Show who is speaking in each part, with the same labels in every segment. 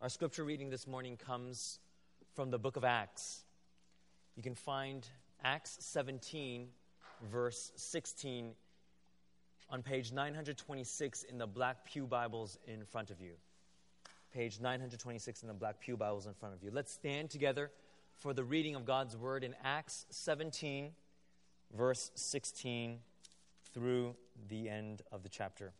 Speaker 1: Our scripture reading this morning comes from the book of Acts. You can find Acts 17, verse 16 on page 926 in the Black Pew Bibles in front of you. Page 926 in the Black Pew Bibles in front of you. Let's stand together for the reading of God's Word in Acts 17, verse 16 through the end of the chapter.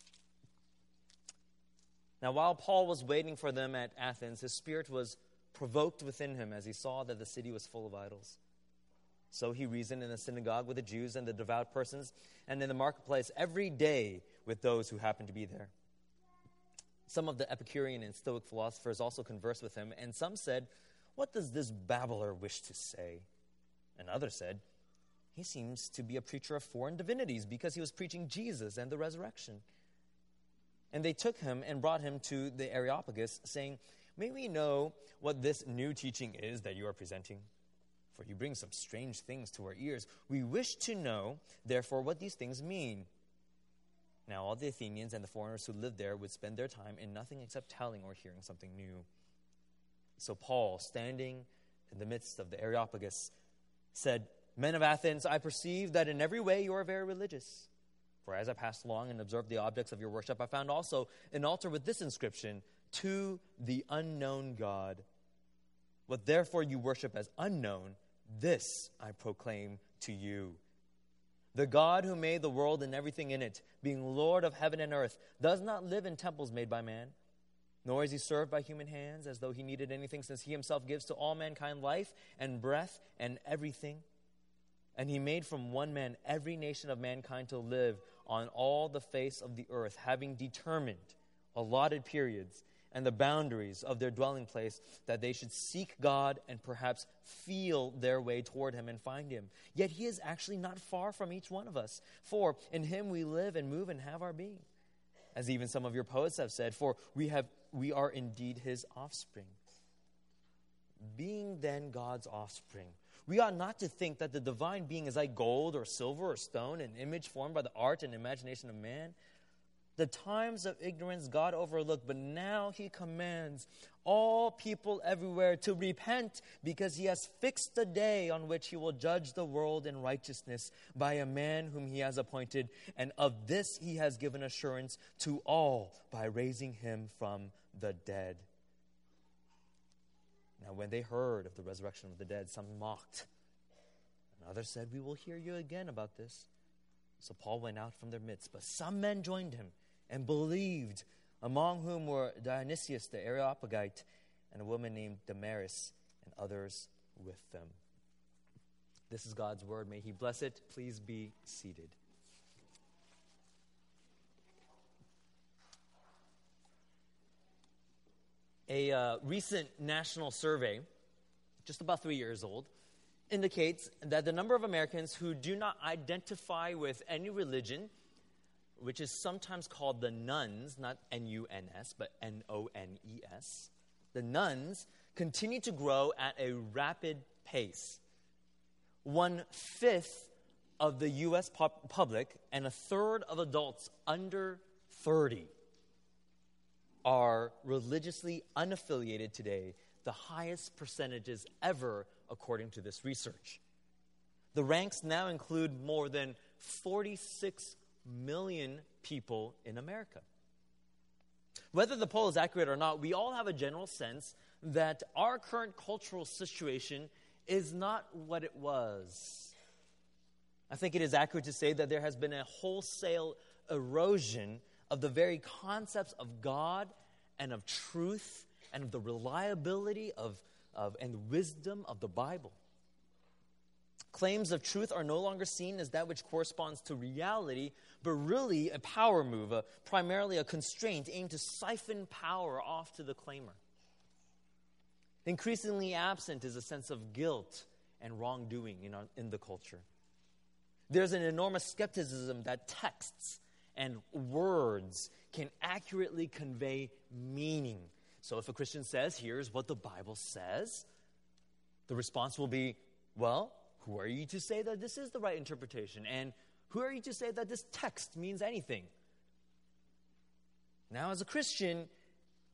Speaker 1: Now, while Paul was waiting for them at Athens, his spirit was provoked within him as he saw that the city was full of idols. So he reasoned in the synagogue with the Jews and the devout persons, and in the marketplace every day with those who happened to be there. Some of the Epicurean and Stoic philosophers also conversed with him, and some said, "What does this babbler wish to say?" And others said, "He seems to be a preacher of foreign divinities because he was preaching Jesus and the resurrection." And they took him and brought him to the Areopagus, saying, "May we know what this new teaching is that you are presenting? For you bring some strange things to our ears. We wish to know, therefore, what these things mean." Now all the Athenians and the foreigners who lived there would spend their time in nothing except telling or hearing something new. So Paul, standing in the midst of the Areopagus, said, "Men of Athens, I perceive that in every way you are very religious. For as I passed along and observed the objects of your worship, I found also an altar with this inscription, 'To the unknown God.' What therefore you worship as unknown, this I proclaim to you. The God who made the world and everything in it, being Lord of heaven and earth, does not live in temples made by man, nor is he served by human hands as though he needed anything, since he himself gives to all mankind life and breath and everything. And he made from one man every nation of mankind to live on all the face of the earth, having determined allotted periods and the boundaries of their dwelling place, that they should seek God and perhaps feel their way toward him and find him. Yet he is actually not far from each one of us, for in him we live and move and have our being. As even some of your poets have said, for we are indeed his offspring. Being then God's offspring, we ought not to think that the divine being is like gold or silver or stone, an image formed by the art and imagination of man. The times of ignorance God overlooked, but now he commands all people everywhere to repent, because he has fixed a day on which he will judge the world in righteousness by a man whom he has appointed, and of this he has given assurance to all by raising him from the dead." Now when they heard of the resurrection of the dead, some mocked, and others said, "We will hear you again about this." So Paul went out from their midst, but some men joined him and believed, among whom were Dionysius the Areopagite and a woman named Damaris, and others with them. This is God's word. May he bless it. Please be seated. A recent national survey, just about 3 years old, indicates that the number of Americans who do not identify with any religion, which is sometimes called the nones, not N-U-N-S, but N-O-N-E-S, the nones continue to grow at a rapid pace. 1/5 of the U.S. public and 1/3 of adults under 30 are religiously unaffiliated today, the highest percentages ever according to this research. The ranks now include more than 46 million people in America. Whether the poll is accurate or not, we all have a general sense that our current cultural situation is not what it was. I think it is accurate to say that there has been a wholesale erosion of the very concepts of God and of truth and of the reliability of and wisdom of the Bible. Claims of truth are no longer seen as that which corresponds to reality, but really a power move, primarily a constraint aimed to siphon power off to the claimer. Increasingly absent is a sense of guilt and wrongdoing in the culture. There's an enormous skepticism that texts and words can accurately convey meaning. So if a Christian says, "Here's what the Bible says," the response will be, "Well, who are you to say that this is the right interpretation? And who are you to say that this text means anything?" Now, as a Christian,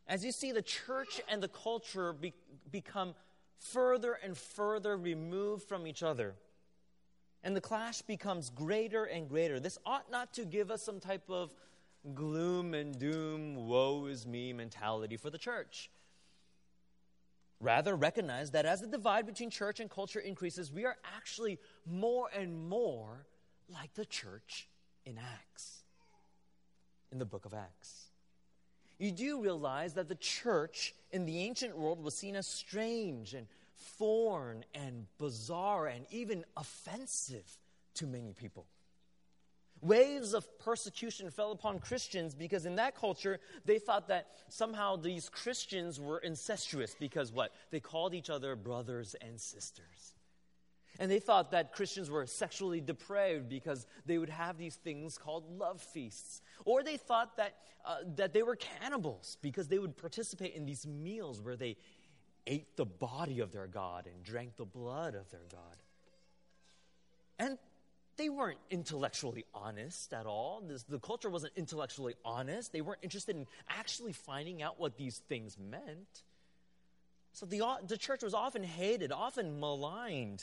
Speaker 1: as you see the church and the culture become further and further removed from each other, and the clash becomes greater and greater, this ought not to give us some type of gloom and doom, woe is me mentality for the church. Rather, recognize that as the divide between church and culture increases, we are actually more and more like the church in Acts, in the book of Acts. You do realize that the church in the ancient world was seen as strange and foreign and bizarre and even offensive to many people. Waves of persecution fell upon Christians because in that culture, they thought that somehow these Christians were incestuous because what? They called each other brothers and sisters. And they thought that Christians were sexually depraved because they would have these things called love feasts. Or they thought that they were cannibals because they would participate in these meals where they ate the body of their God and drank the blood of their God. And they weren't intellectually honest at all. The culture wasn't intellectually honest. They weren't interested in actually finding out what these things meant. So the church was often hated, often maligned.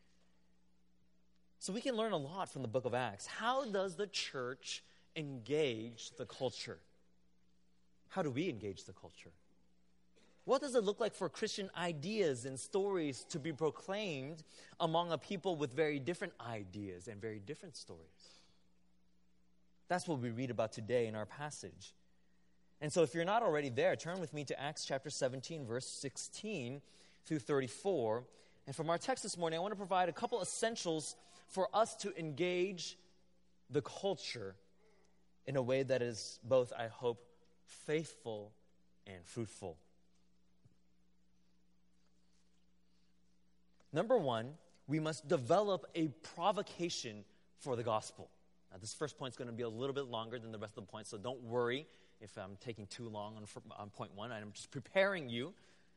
Speaker 1: So we can learn a lot from the book of Acts. How does the church engage the culture? How do we engage the culture? What does it look like for Christian ideas and stories to be proclaimed among a people with very different ideas and very different stories? That's what we read about today in our passage. And so if you're not already there, turn with me to Acts chapter 17, verse 16 through 34. And from our text this morning, I want to provide a couple essentials for us to engage the culture in a way that is both, I hope, faithful and fruitful. Number one, we must develop a provocation for the gospel. Now, this first point is going to be a little bit longer than the rest of the points, so don't worry if I'm taking too long on point one. I'm just preparing you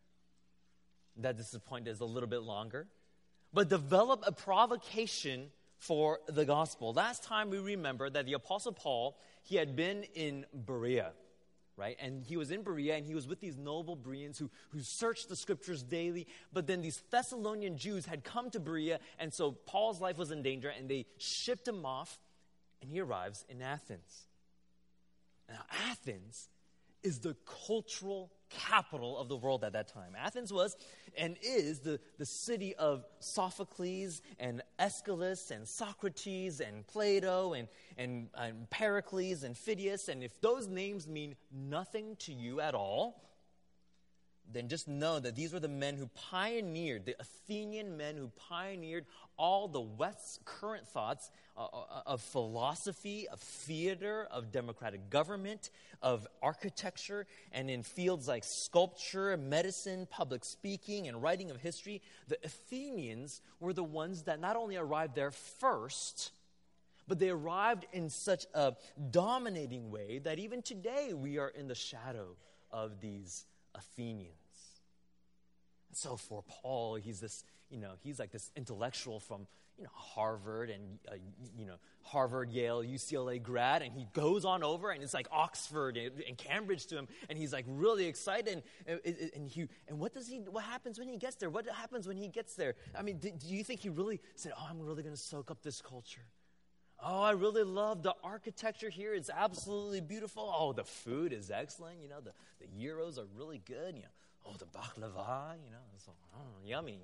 Speaker 1: that this point is a little bit longer. But develop a provocation for the gospel. Last time we remember that the Apostle Paul, he had been in Berea. Right? And he was in Berea, and he was with these noble Bereans who searched the scriptures daily. But then these Thessalonian Jews had come to Berea, and so Paul's life was in danger, and they shipped him off, and he arrives in Athens. Now, Athens is the cultural capital of the world at that time. Athens was and is the city of Sophocles and Aeschylus and Socrates and Plato and Pericles and Phidias. And if those names mean nothing to you at all, then just know that these were the men who pioneered, the Athenian men who pioneered all the West's current thoughts of philosophy, of theater, of democratic government, of architecture, and in fields like sculpture, medicine, public speaking, and writing of history. The Athenians were the ones that not only arrived there first, but they arrived in such a dominating way that even today we are in the shadow of these Athenians. So for Paul, he's like this intellectual from, Harvard and, Harvard, Yale, UCLA grad, and he goes on over, and it's like Oxford and Cambridge to him, and he's like really excited, and what happens when he gets there? What happens when he gets there? I mean, do you think he really said, I'm really going to soak up this culture? Oh, I really love the architecture here. It's absolutely beautiful. Oh, the food is excellent. The gyros are really good. Oh, the baklava, it's yummy,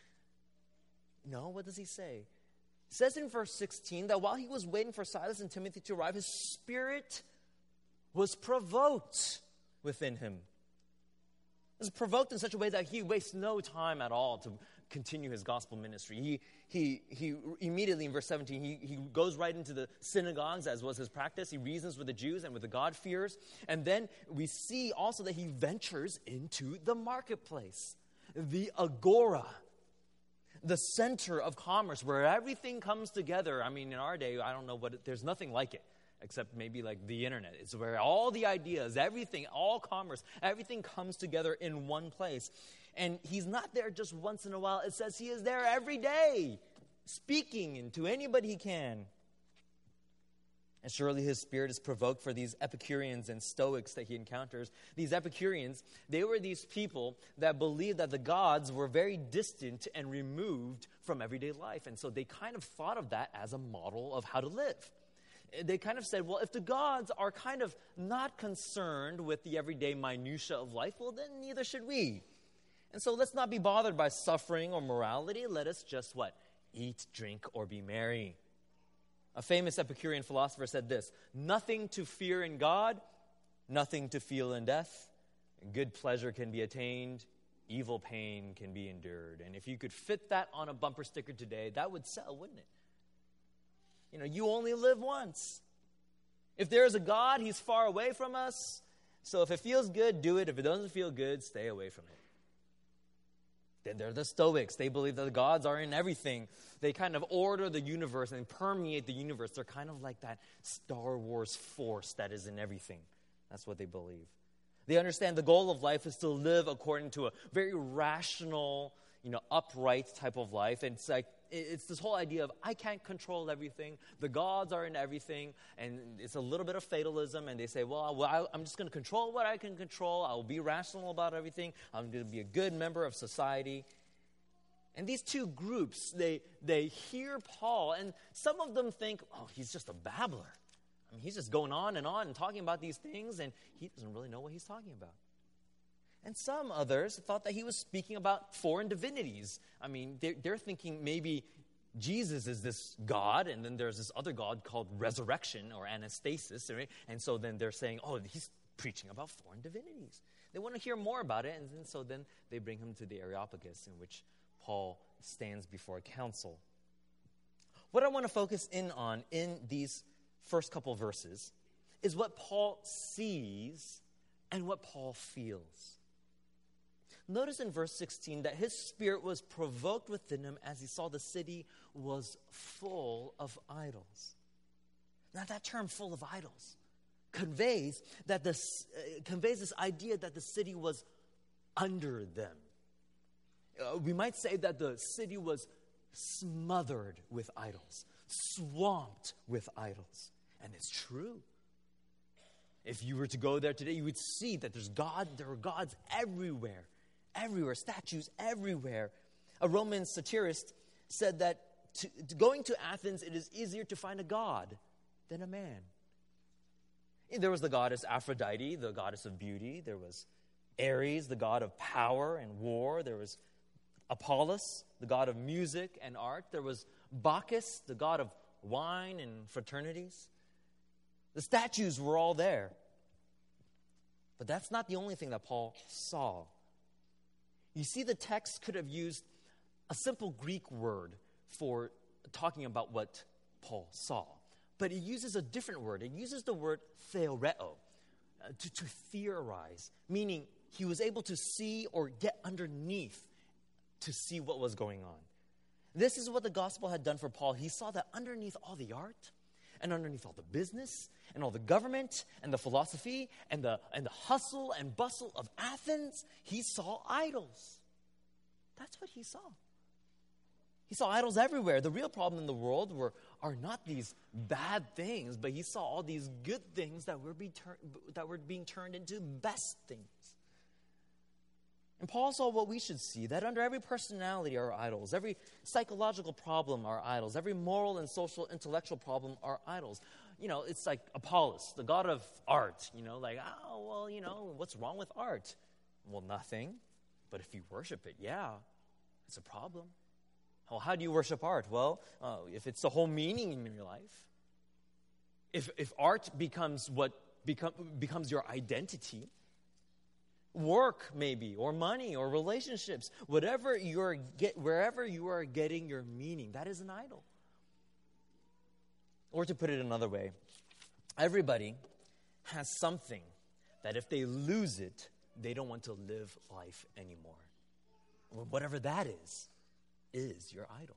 Speaker 1: No, what does he say? It says in verse 16 that while he was waiting for Silas and Timothy to arrive, his spirit was provoked within him. It was provoked in such a way that he wastes no time at all to continue his gospel ministry. He immediately in verse 17, he goes right into the synagogues, as was his practice. He reasons with the Jews and with the God-fearers. And then we see also that he ventures into the marketplace, the agora, the center of commerce, where everything comes together. I mean, in our day, I don't know there's nothing like it, except maybe like the internet. It's where all the ideas, everything, all commerce, everything comes together in one place. And he's not there just once in a while. It says he is there every day, speaking to anybody he can. And surely his spirit is provoked for these Epicureans and Stoics that he encounters. These Epicureans, they were these people that believed that the gods were very distant and removed from everyday life. And so they kind of thought of that as a model of how to live. They kind of said, well, if the gods are kind of not concerned with the everyday minutia of life, well, then neither should we. And so let's not be bothered by suffering or morality. Let us just what? Eat, drink, or be merry. A famous Epicurean philosopher said this: nothing to fear in God, nothing to feel in death. Good pleasure can be attained, evil pain can be endured. And if you could fit that on a bumper sticker today, that would sell, wouldn't it? You know, you only live once. If there is a God, he's far away from us. So if it feels good, do it. If it doesn't feel good, stay away from it. Then there are the Stoics. They believe that the gods are in everything. They kind of order the universe and permeate the universe. They're kind of like that Star Wars force that is in everything. That's what they believe. They understand the goal of life is to live according to a very rational, upright type of life. And it's this whole idea of I can't control everything. The gods are in everything. And it's a little bit of fatalism. And they say, I'm just going to control what I can control. I will be rational about everything. I'm going to be a good member of society. And these two groups, they hear Paul. And some of them think, he's just a babbler. I mean, he's just going on and talking about these things. And he doesn't really know what he's talking about. And some others thought that he was speaking about foreign divinities. I mean, they're thinking maybe Jesus is this God, and then there's this other God called resurrection or anastasis, right? And so then they're saying, he's preaching about foreign divinities. They want to hear more about it, and so then they bring him to the Areopagus, in which Paul stands before a council. What I want to focus in on in these first couple verses is what Paul sees and what Paul feels. Notice in verse 16 that his spirit was provoked within him as he saw the city was full of idols. Now that term, full of idols, conveys this idea that the city was under them. We might say that the city was smothered with idols, swamped with idols. And it's true. If you were to go there today, you would see that there are gods everywhere, statues everywhere. A Roman satirist said that going to Athens, it is easier to find a god than a man. There was the goddess Aphrodite, the goddess of beauty. There was Ares, the god of power and war. There was Apollos, the god of music and art. There was Bacchus, the god of wine and fraternities. The statues were all there. But that's not the only thing that Paul saw. You see, the text could have used a simple Greek word for talking about what Paul saw. But it uses a different word. It uses the word theoreo, to theorize, meaning he was able to see or get underneath to see what was going on. This is what the gospel had done for Paul. He saw that underneath all the art and underneath all the business and all the government and the philosophy and the hustle and bustle of Athens, he saw idols. That's what he saw. He saw idols everywhere. The real problem in the world are not these bad things, but he saw all these good things that were being turned into best things. And Paul saw what we should see, that under every personality are idols, every psychological problem are idols, every moral and social intellectual problem are idols. It's like Apollos, the god of art, what's wrong with art? Well, nothing. But if you worship it, it's a problem. Well, how do you worship art? Well, if it's the whole meaning in your life, if art becomes becomes your identity, work maybe, or money, or relationships, wherever you are getting your meaning, that is an idol. Or to put it another way, everybody has something that if they lose it, they don't want to live life anymore. Whatever that is your idol.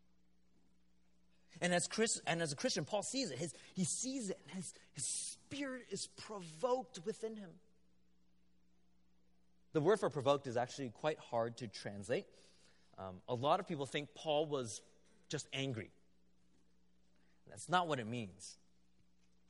Speaker 1: And as a Christian, Paul sees it. He sees it, and his spirit is provoked within him. The word for provoked is actually quite hard to translate. A lot of people think Paul was just angry. That's not what it means.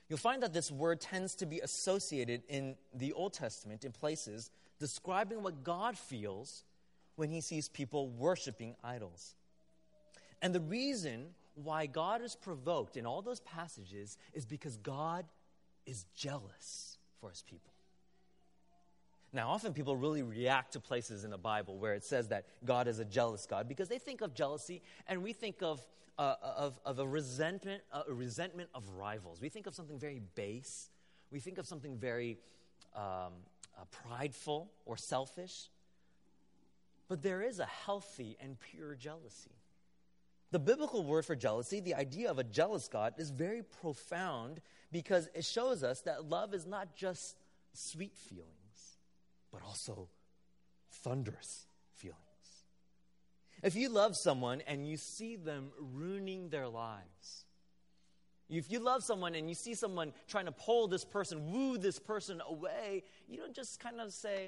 Speaker 1: You'll find that this word tends to be associated in the Old Testament in places describing what God feels when he sees people worshiping idols. And the reason why God is provoked in all those passages is because God is jealous for his people. Now, often people really react to places in the Bible where it says that God is a jealous God because they think of jealousy and we think of a resentment of rivals. We think of something very base. We think of something very prideful or selfish. But there is a healthy and pure jealousy. The biblical word for jealousy, the idea of a jealous God, is very profound because it shows us that love is not just sweet feelings, but also thunderous feelings. If you love someone and you see them ruining their lives, if you love someone and you see someone trying to pull this person, woo this person away, you don't just kind of say,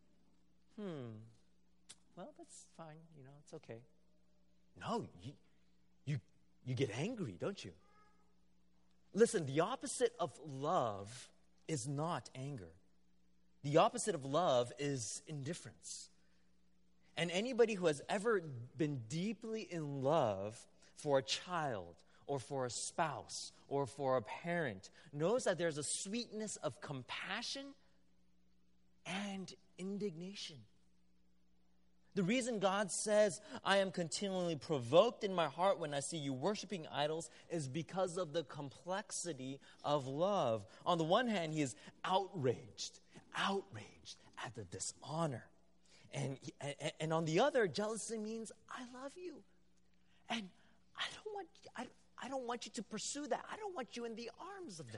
Speaker 1: well, that's fine, it's okay. No, you get angry, don't you? Listen, the opposite of love is not anger. The opposite of love is indifference. And anybody who has ever been deeply in love for a child or for a spouse or for a parent knows that there's a sweetness of compassion and indignation. The reason God says, I am continually provoked in my heart when I see you worshiping idols is because of the complexity of love. On the one hand, he is outraged at the dishonor. And on the other, jealousy means, I love you. And I don't want you to pursue that. I don't want you in the arms of that.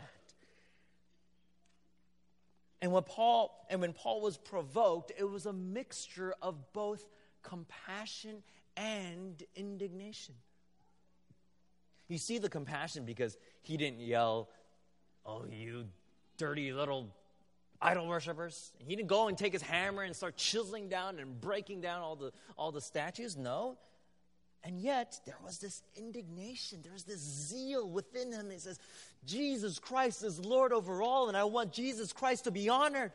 Speaker 1: And when Paul was provoked, it was a mixture of both compassion and indignation. You see the compassion because he didn't yell, "Oh, you dirty little idol worshipers." He didn't go and take his hammer and start chiseling down and breaking down all the statues. No. And yet, there was this indignation. There was this zeal within him. He says, Jesus Christ is Lord over all, and I want Jesus Christ to be honored.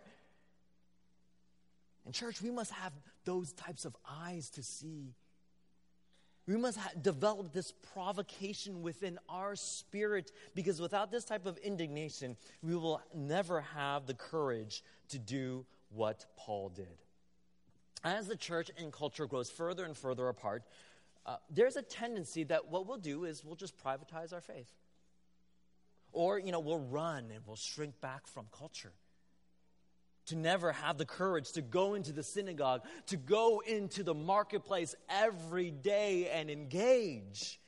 Speaker 1: And church, we must have those types of eyes to see. We must develop this provocation within our spirit, because without this type of indignation, we will never have the courage to do what Paul did. As the church and culture grows further and further apart, there's a tendency that what we'll do is we'll just privatize our faith. Or, we'll run and we'll shrink back from culture. To never have the courage to go into the synagogue, to go into the marketplace every day and engage.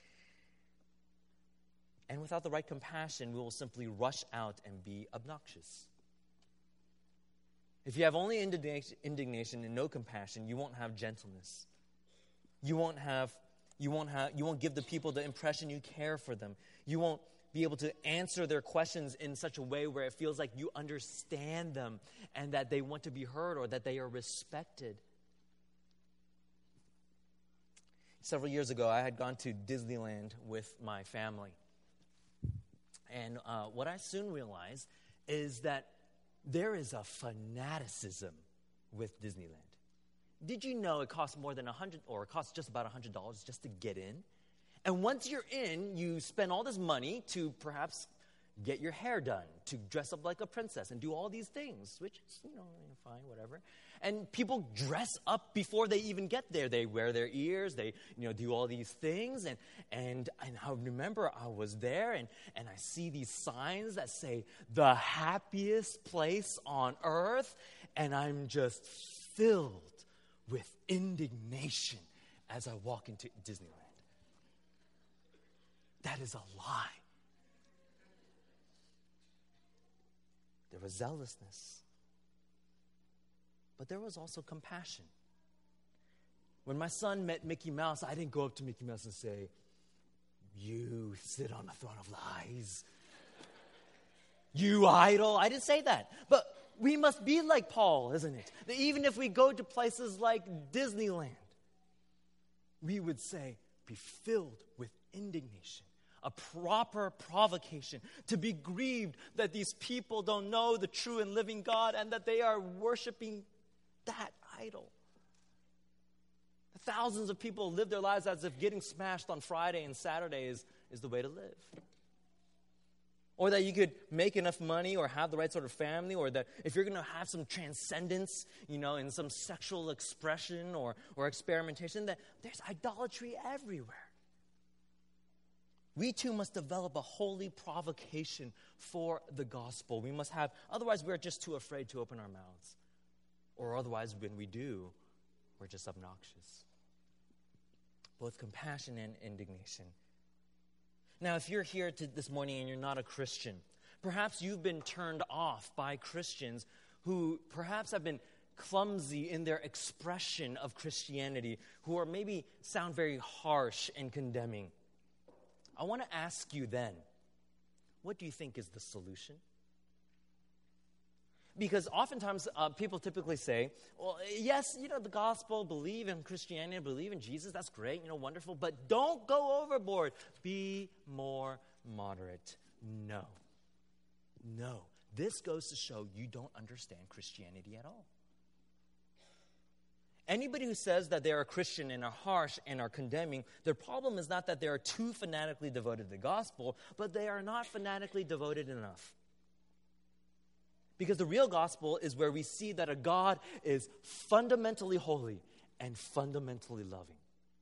Speaker 1: And without the right compassion, we will simply rush out and be obnoxious. If you have only indignation and no compassion, you won't have gentleness. You won't give the people the impression you care for them. You won't be able to answer their questions in such a way where it feels like you understand them and that they want to be heard or that they are respected. Several years ago, I had gone to Disneyland with my family. And what I soon realized is that there is a fanaticism with Disneyland. Did you know it costs more than $100, or it costs just about $100 just to get in? And once you're in, you spend all this money to perhaps get your hair done, to dress up like a princess and do all these things, which is, fine, whatever. And people dress up before they even get there. They wear their ears, they, do all these things. And I remember I was there and I see these signs that say, the happiest place on earth. And I'm just filled with indignation as I walk into Disneyland. That is a lie. There was zealousness, but there was also compassion. When my son met Mickey Mouse, I didn't go up to Mickey Mouse and say, "You sit on a throne of lies. You idol." I didn't say that. But we must be like Paul, isn't it? That even if we go to places like Disneyland, we would say, be filled with indignation. a proper provocation, to be grieved that these people don't know the true and living God and that they are worshiping that idol. Thousands of people live their lives as if getting smashed on Friday and Saturday is the way to live. Or that you could make enough money or have the right sort of family, or that if you're going to have some transcendence, in some sexual expression or experimentation, that there's idolatry everywhere. We too must develop a holy provocation for the gospel. We must have, otherwise we're just too afraid to open our mouths. Or otherwise, when we do, we're just obnoxious. Both compassion and indignation. Now, if you're here this morning and you're not a Christian, perhaps you've been turned off by Christians who perhaps have been clumsy in their expression of Christianity, who are maybe sound very harsh and condemning. I want to ask you then, what do you think is the solution? Because oftentimes people typically say, well, yes, the gospel, believe in Christianity, believe in Jesus, that's great, wonderful, but don't go overboard. Be more moderate. No. This goes to show you don't understand Christianity at all. Anybody who says that they are a Christian and are harsh and are condemning, their problem is not that they are too fanatically devoted to the gospel, but they are not fanatically devoted enough. Because the real gospel is where we see that a God is fundamentally holy and fundamentally loving.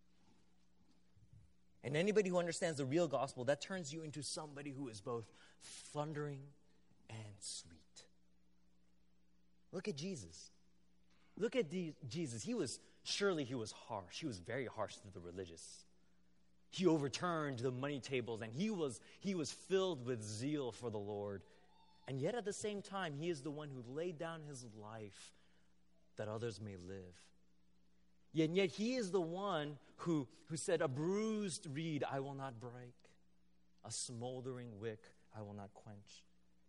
Speaker 1: And anybody who understands the real gospel, that turns you into somebody who is both thundering and sweet. Look at Jesus. Look at Jesus. He was harsh. He was very harsh to the religious. He overturned the money tables, and he was filled with zeal for the Lord. And yet at the same time, he is the one who laid down his life that others may live. And yet he is the one who said, a bruised reed I will not break, a smoldering wick I will not quench.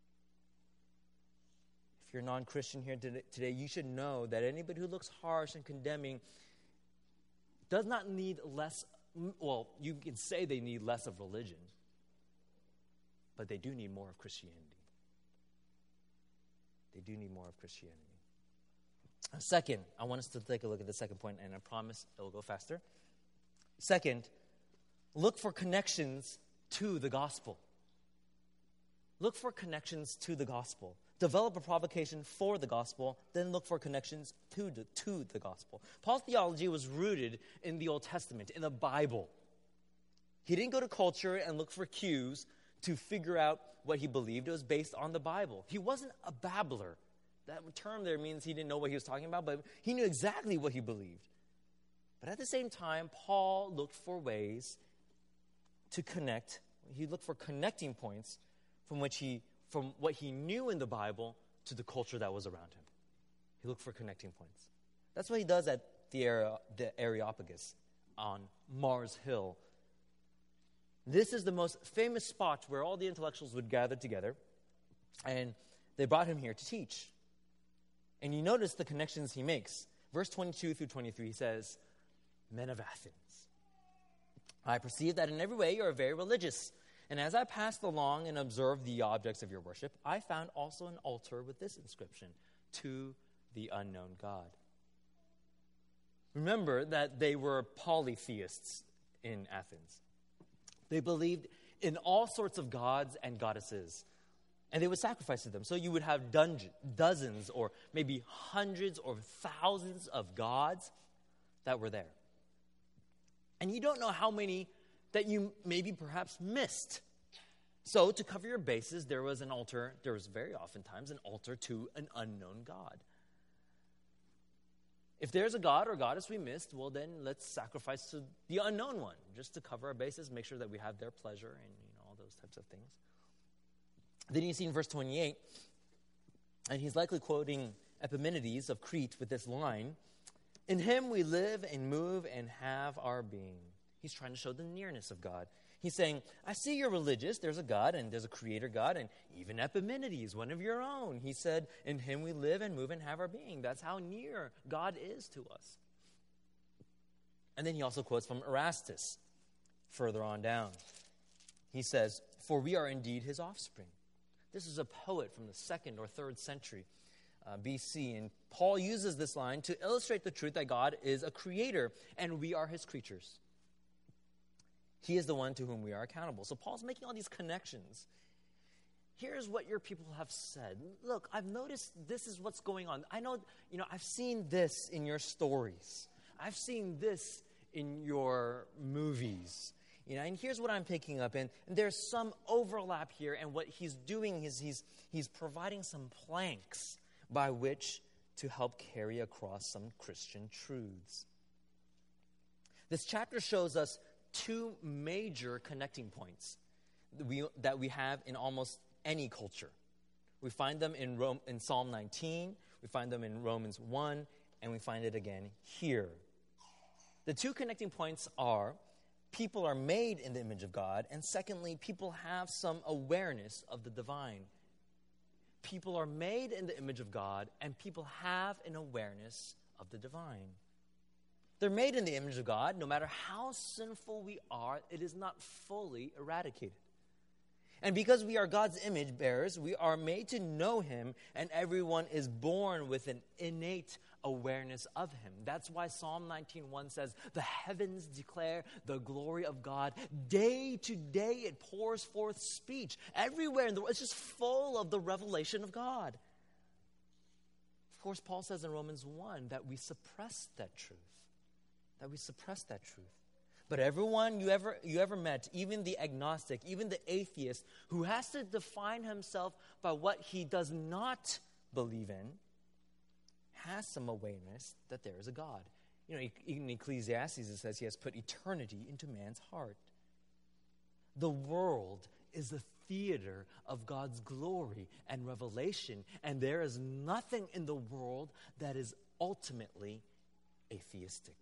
Speaker 1: If you're non-Christian here today, you should know that anybody who looks harsh and condemning does not need less, well, you can say they need less of religion, but they do need more of Christianity. They do need more of Christianity. Second, I want us to take a look at the second point, and I promise it will go faster. Second, look for connections to the gospel. Look for connections to the gospel. Develop a provocation for the gospel, then look for connections to the gospel. Paul's theology was rooted in the Old Testament, in the Bible. He didn't go to culture and look for cues to figure out what he believed. It was based on the Bible. He wasn't a babbler. That term there means he didn't know what he was talking about, but he knew exactly what he believed. But at the same time, Paul looked for ways to connect. He looked for connecting points from what he knew in the Bible to the culture that was around him. He looked for connecting points. That's what he does at the Areopagus on Mars Hill. This is the most famous spot where all the intellectuals would gather together, and they brought him here to teach. And you notice the connections he makes. Verse 22 through 23, he says, "Men of Athens, I perceive that in every way you are very religious. And as I passed along and observed the objects of your worship, I found also an altar with this inscription, to the unknown God." Remember that they were polytheists in Athens. They believed in all sorts of gods and goddesses, and they would sacrifice to them. So you would have dozens or maybe hundreds or thousands of gods that were there. And you don't know how many that you maybe perhaps missed. So to cover your bases, there was very oftentimes an altar to an unknown God. If there's a god or goddess we missed, well then let's sacrifice to the unknown one, just to cover our bases, make sure that we have their pleasure and all those types of things. Then you see in verse 28, and he's likely quoting Epimenides of Crete with this line, "In him we live and move and have our being." He's trying to show the nearness of God. He's saying, I see you're religious. There's a God, and there's a creator God, and even Epimenides, one of your own. He said, in him we live and move and have our being. That's how near God is to us. And then he also quotes from Erastus further on down. He says, "For we are indeed his offspring." This is a poet from the 2nd or 3rd century BC, and Paul uses this line to illustrate the truth that God is a creator and we are his creatures. He is the one to whom we are accountable. So Paul's making all these connections. Here's what your people have said. Look, I've noticed this is what's going on. I know, I've seen this in your stories. I've seen this in your movies. And here's what I'm picking up. And there's some overlap here. And what he's doing is he's providing some planks by which to help carry across some Christian truths. This chapter shows us two major connecting points that we have in almost any culture. We find them in Psalm 19, we find them in Romans 1, and we find it again here. The two connecting points are people are made in the image of God, and secondly, people have some awareness of the divine. People are made in the image of God, and people have an awareness of the divine. They're made in the image of God. No matter how sinful we are, it is not fully eradicated. And because we are God's image bearers, we are made to know him, and everyone is born with an innate awareness of him. That's why Psalm 19:1 says, "The heavens declare the glory of God. Day to day it pours forth speech." Everywhere in the world, it's just full of the revelation of God. Of course, Paul says in Romans 1 that we suppress that truth. But everyone you ever met, even the agnostic, even the atheist, who has to define himself by what he does not believe in, has some awareness that there is a God. In Ecclesiastes it says he has put eternity into man's heart. The world is the theater of God's glory and revelation, and there is nothing in the world that is ultimately atheistic.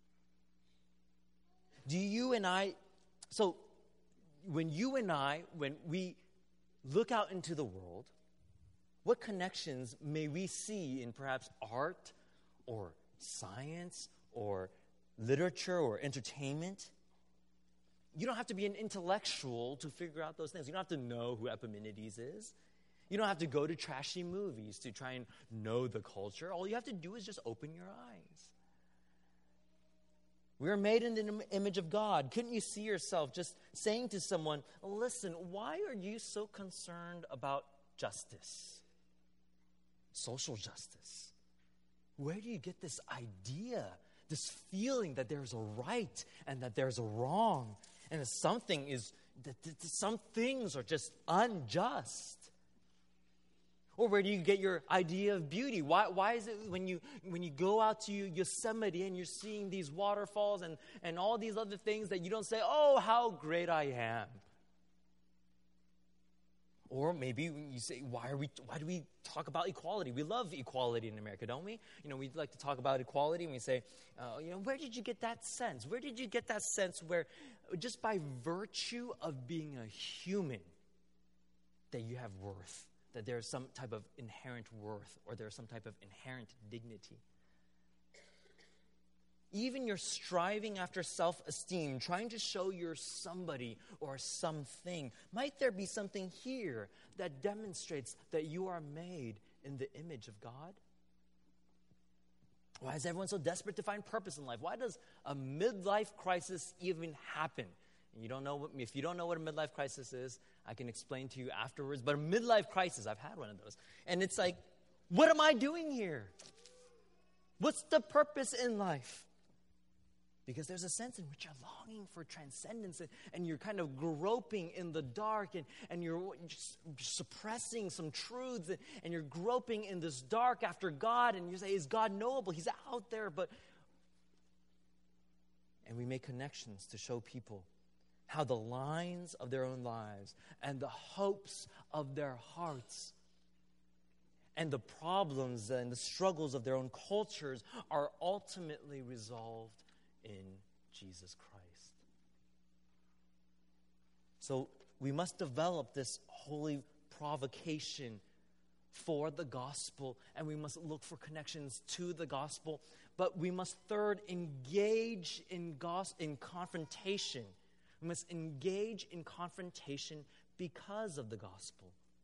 Speaker 1: When we look out into the world, what connections may we see in perhaps art or science or literature or entertainment? You don't have to be an intellectual to figure out those things. You don't have to know who Epimenides is. You don't have to go to trashy movies to try and know the culture. All you have to do is just open your eyes. We are made in the image of God. Couldn't you see yourself just saying to someone, "Listen, why are you so concerned about justice? Social justice. Where do you get this idea, this feeling that there's a right and that there's a wrong, and that some things are just unjust? Or where do you get your idea of beauty? Why is it when you go out to Yosemite and you're seeing these waterfalls and all these other things that you don't say, 'Oh, how great I am'? Or maybe you say, why do we talk about equality? We love equality in America, don't we? We like to talk about equality, and we say, where did you get that sense? Where did you get that sense where just by virtue of being a human that you have worth? That there's some type of inherent worth, or there's some type of inherent dignity. Even your striving after self-esteem, trying to show you're somebody or something, might there be something here that demonstrates that you are made in the image of God? Why is everyone so desperate to find purpose in life? Why does a midlife crisis even happen? If you don't know what a midlife crisis is, I can explain to you afterwards. But a midlife crisis, I've had one of those. And it's like, what am I doing here? What's the purpose in life? Because there's a sense in which you're longing for transcendence, and you're kind of groping in the dark, and you're just suppressing some truths, and you're groping in this dark after God, and you say, is God knowable? He's out there, and we make connections to show people how the lines of their own lives and the hopes of their hearts and the problems and the struggles of their own cultures are ultimately resolved in Jesus Christ. So we must develop this holy provocation for the gospel, and we must look for connections to the gospel, but we must third engage in confrontation We must engage in confrontation because of the gospel.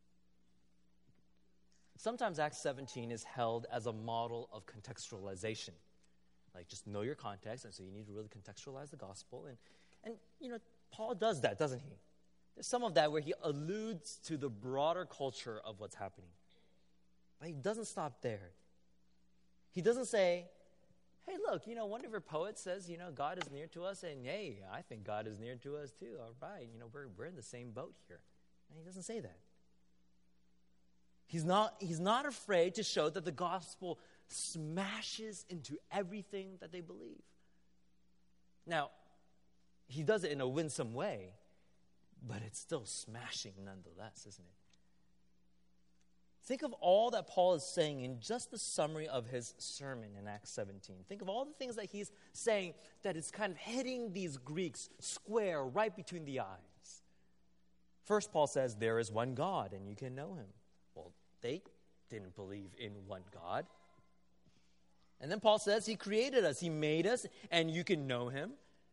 Speaker 1: Sometimes Acts 17 is held as a model of contextualization. Like, just know your context, and so you need to really contextualize the gospel. And Paul does that, doesn't he? There's some of that where he alludes to the broader culture of what's happening. But he doesn't stop there. He doesn't say, hey, look, one of your poets says, God is near to us, and hey, I think God is near to us too. All right, we're in the same boat here. And he doesn't say that. He's not afraid to show that the gospel smashes into everything that they believe. Now, he does it in a winsome way, but it's still smashing nonetheless, isn't it? Think of all that Paul is saying in just the summary of his sermon in Acts 17. Think of all the things that he's saying that is kind of hitting these Greeks square right between the eyes. First, Paul says, there is one God, and you can know him. Well, they didn't believe in one God. And then Paul says, he created us, he made us, and you can know him.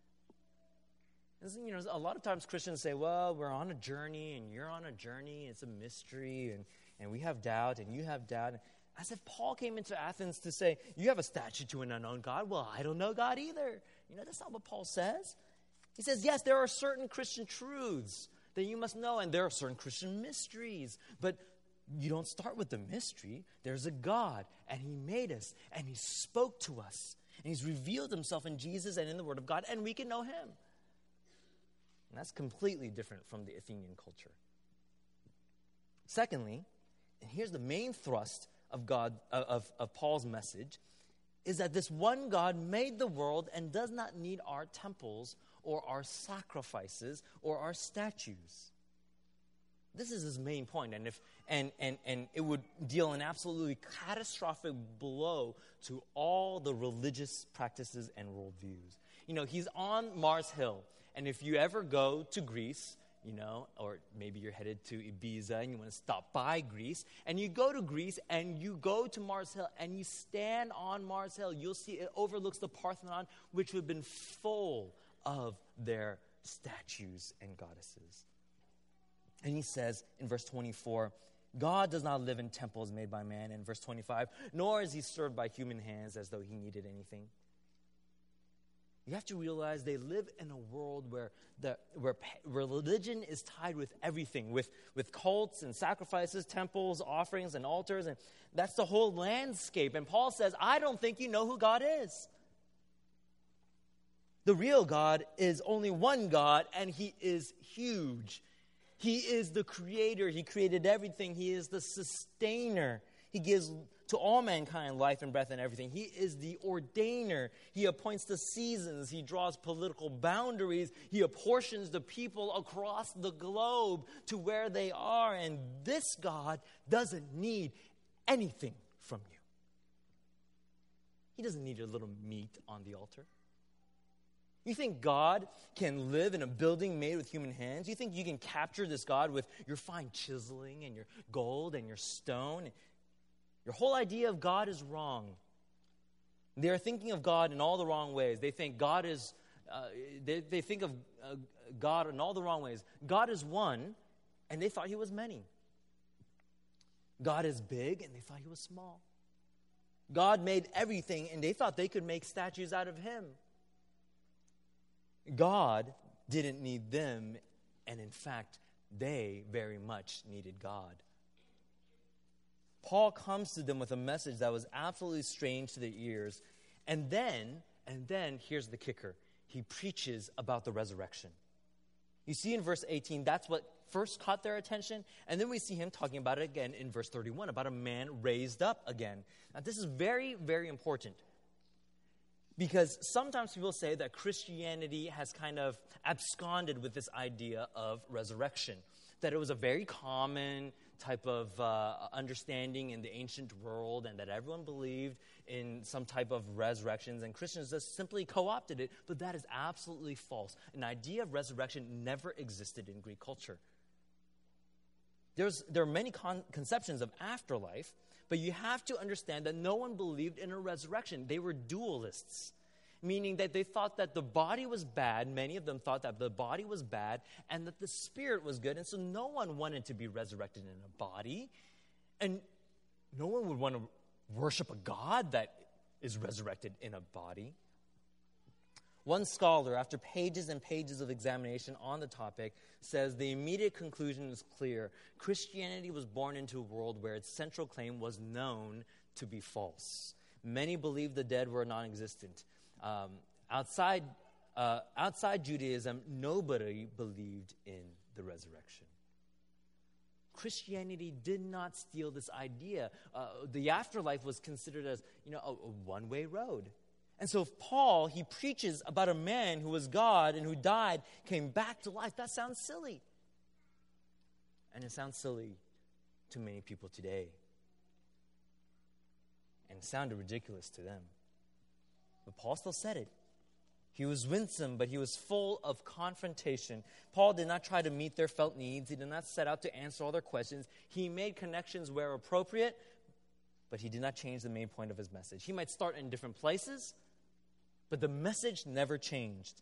Speaker 1: And, a lot of times Christians say, well, we're on a journey, and you're on a journey, it's a mystery, and we have doubt, and you have doubt. As if Paul came into Athens to say, you have a statue to an unknown God. Well, I don't know God either. That's not what Paul says. He says, yes, there are certain Christian truths that you must know, and there are certain Christian mysteries. But you don't start with the mystery. There's a God, and he made us, and he spoke to us, and he's revealed himself in Jesus and in the Word of God, and we can know him. And that's completely different from the Athenian culture. Secondly, and here's the main thrust of Paul's message, is that this one God made the world and does not need our temples or our sacrifices or our statues. This is his main point, and it would deal an absolutely catastrophic blow to all the religious practices and worldviews. He's on Mars Hill, and if you ever go to Greece, or maybe you're headed to Ibiza and you want to stop by Greece, and you go to Greece and you go to Mars Hill and you stand on Mars Hill, you'll see it overlooks the Parthenon, which would have been full of their statues and goddesses. And he says in verse 24, God does not live in temples made by man. In verse 25, nor is he served by human hands as though he needed anything. You have to realize they live in a world where religion is tied with everything, with cults and sacrifices, temples, offerings, and altars. And that's the whole landscape. And Paul says, I don't think you know who God is. The real God is only one God, and he is huge. He is the creator. He created everything. He is the sustainer. He gives to all mankind life and breath and everything. He is the ordainer. He appoints the seasons. He draws political boundaries. He apportions the people across the globe to where they are. And this God doesn't need anything from you. He doesn't need a little meat on the altar. You think God can live in a building made with human hands? You think you can capture this God with your fine chiseling and your gold and your stone? Your whole idea of God is wrong. They are thinking of God in all the wrong ways. They think God is, they think of God in all the wrong ways. God is one, and they thought he was many. God is big, and they thought he was small. God made everything, and they thought they could make statues out of him. God didn't need them, and in fact, they very much needed God. Paul comes to them with a message that was absolutely strange to their ears. And then, here's the kicker. He preaches about the resurrection. You see in verse 18, that's what first caught their attention. And then we see him talking about it again in verse 31, about a man raised up again. Now, this is very, very important. Because sometimes people say that Christianity has kind of absconded with this idea of resurrection. That it was a very common type of understanding in the ancient world, and that everyone believed in some type of resurrections, and Christians just simply co-opted it. But that is absolutely false. An idea of resurrection never existed in Greek culture. There are many conceptions of afterlife, but you have to understand that no one believed in a resurrection. They were dualists. meaning that they thought that the body was bad. Many of them thought that the body was bad and that the spirit was good. And so no one wanted to be resurrected in a body. And no one would want to worship a God that is resurrected in a body. One scholar, after pages and pages of examination on the topic, says the immediate conclusion is clear. Christianity was born into a world where its central claim was known to be false. Many believed the dead were non-existent. Outside Judaism, nobody believed in the resurrection. Christianity did not steal this idea. The afterlife was considered as, a one-way road. And so if Paul, he preaches about a man who was God and who died, came back to life, that sounds silly. And it sounds silly to many people today. And it sounded ridiculous to them. But Paul still said it. He was winsome, but he was full of confrontation. Paul did not try to meet their felt needs. He did not set out to answer all their questions. He made connections where appropriate, but he did not change the main point of his message. He might start in different places, but the message never changed.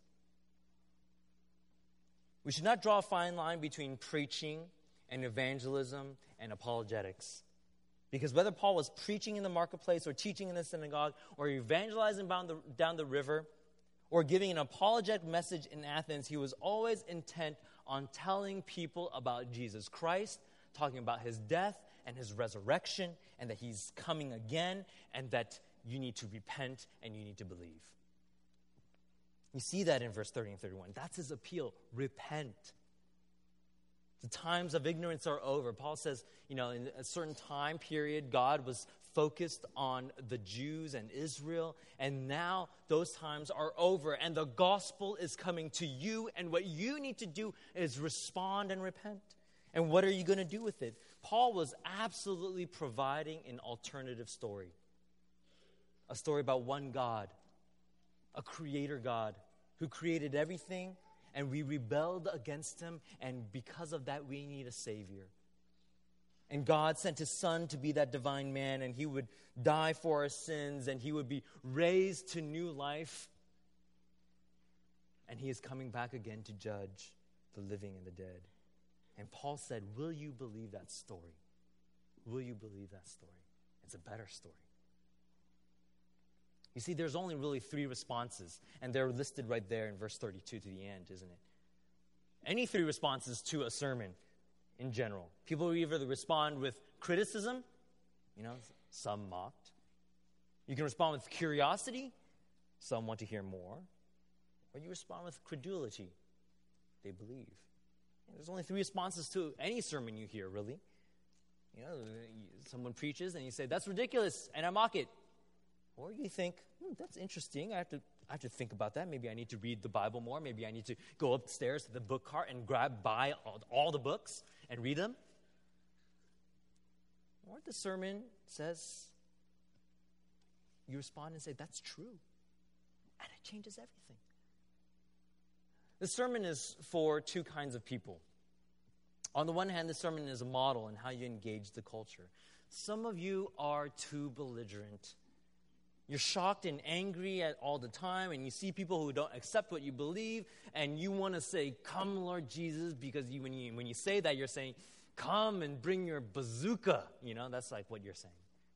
Speaker 1: We should not draw a fine line between preaching and evangelism and apologetics. Because whether Paul was preaching in the marketplace or teaching in the synagogue or evangelizing down the river or giving an apologetic message in Athens, he was always intent on telling people about Jesus Christ, talking about his death and his resurrection, and that he's coming again, and that you need to repent and you need to believe. You see that in verse 30 and 31. That's his appeal. Repent. The times of ignorance are over. Paul says, in a certain time period, God was focused on the Jews and Israel, and now those times are over, and the gospel is coming to you, and what you need to do is respond and repent. And what are you going to do with it? Paul was absolutely providing an alternative story. A story about one God, a creator God who created everything, and we rebelled against him, and because of that, we need a Savior. And God sent his Son to be that divine man, and he would die for our sins, and he would be raised to new life. And he is coming back again to judge the living and the dead. And Paul said, will you believe that story? Will you believe that story? It's a better story. You see, there's only really 3 responses, and they're listed right there in verse 32 to the end, isn't it? Any 3 responses to a sermon in general. People will either respond with criticism, some mocked. You can respond with curiosity, some want to hear more. Or you respond with credulity, they believe. And there's only 3 responses to any sermon you hear, really. Someone preaches and you say, that's ridiculous, and I mock it. Or you think, that's interesting. I have to think about that. Maybe I need to read the Bible more. Maybe I need to go upstairs to the book cart and buy all the books and read them. Or the sermon says, you respond and say, that's true. And it changes everything. The sermon is for 2 kinds of people. On the one hand, the sermon is a model in how you engage the culture. Some of you are too belligerent. You're shocked and angry all the time, and you see people who don't accept what you believe, and you want to say, come, Lord Jesus, because when you say that, you're saying, come and bring your bazooka. That's like what you're saying.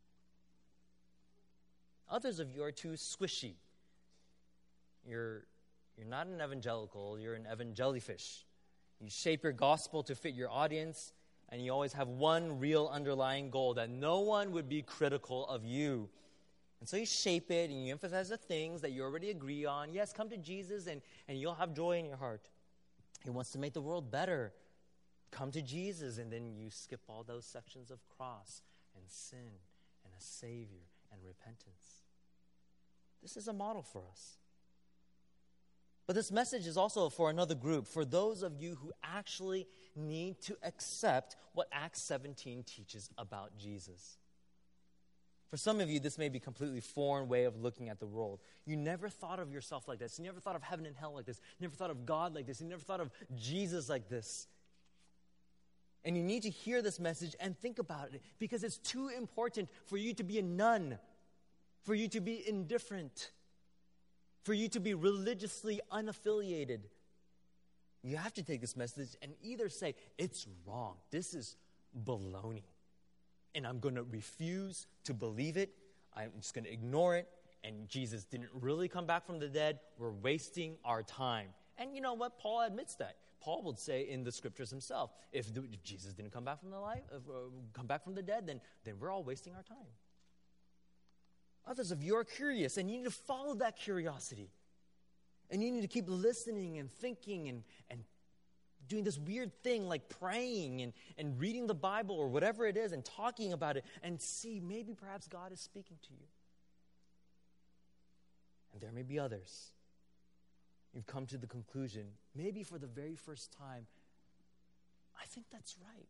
Speaker 1: Others of you are too squishy. You're not an evangelical, you're an evangelifish. You shape your gospel to fit your audience, and you always have one real underlying goal, that no one would be critical of you. And so you shape it, and you emphasize the things that you already agree on. Yes, come to Jesus, and you'll have joy in your heart. He wants to make the world better. Come to Jesus, and then you skip all those sections of cross and sin and a Savior and repentance. This is a model for us. But this message is also for another group, for those of you who actually need to accept what Acts 17 teaches about Jesus. For some of you, this may be a completely foreign way of looking at the world. You never thought of yourself like this. You never thought of heaven and hell like this. You never thought of God like this. You never thought of Jesus like this. And you need to hear this message and think about it, because it's too important for you to be a nun, for you to be indifferent, for you to be religiously unaffiliated. You have to take this message and either say, it's wrong, this is baloney, and I'm going to refuse to believe it, I'm just going to ignore it, and Jesus didn't really come back from the dead, we're wasting our time. And you know what? Paul admits that. Paul would say in the scriptures himself, if Jesus didn't come back from the dead, then we're all wasting our time. Others of you are curious, and you need to follow that curiosity. And you need to keep listening and thinking and doing this weird thing like praying and reading the Bible or whatever it is and talking about it and see maybe perhaps God is speaking to you. And there may be others. You've come to the conclusion, maybe for the very first time, I think that's right.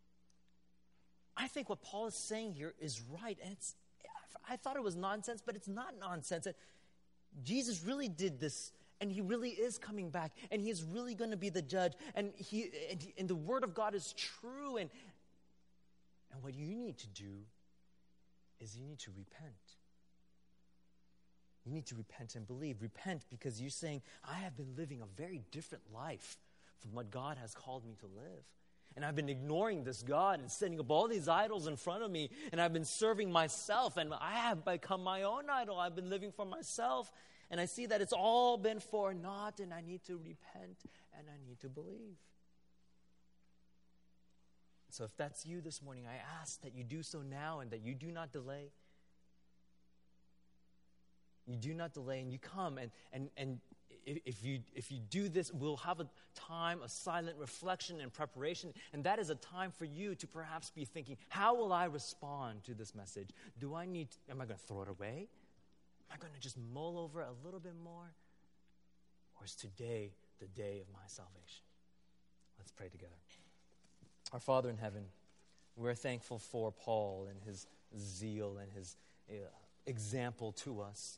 Speaker 1: I think what Paul is saying here is right. And I thought it was nonsense, but it's not nonsense. Jesus really did this, and he really is coming back, and he is really going to be the judge, and the word of God is true. And what you need to do is you need to repent. You need to repent and believe. Repent because you're saying, I have been living a very different life from what God has called me to live. And I've been ignoring this God and setting up all these idols in front of me. And I've been serving myself. And I have become my own idol. I've been living for myself. And I see that it's all been for naught. And I need to repent and I need to believe. So if that's you this morning, I ask that you do so now and that you do not delay. You do not delay, and you come, and if you do this, we'll have a time of silent reflection and preparation, and that is a time for you to perhaps be thinking, how will I respond to this message? Am I going to throw it away? Am I going to just mull over it a little bit more? Or is today the day of my salvation? Let's pray together. Our Father in heaven, we're thankful for Paul and his zeal and his example to us.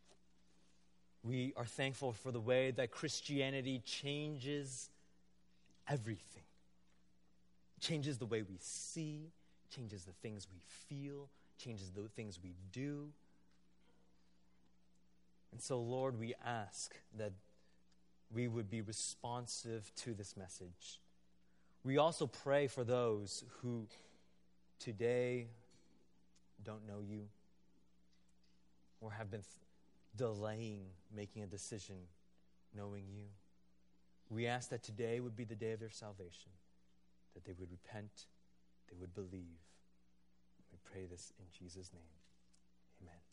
Speaker 1: We are thankful for the way that Christianity changes everything. Changes the way we see, changes the things we feel, changes the things we do. And so, Lord, we ask that we would be responsive to this message. We also pray for those who today don't know you or have been delaying making a decision knowing you. We ask that today would be the day of their salvation, that they would repent, they would believe. We pray this in Jesus' name. Amen.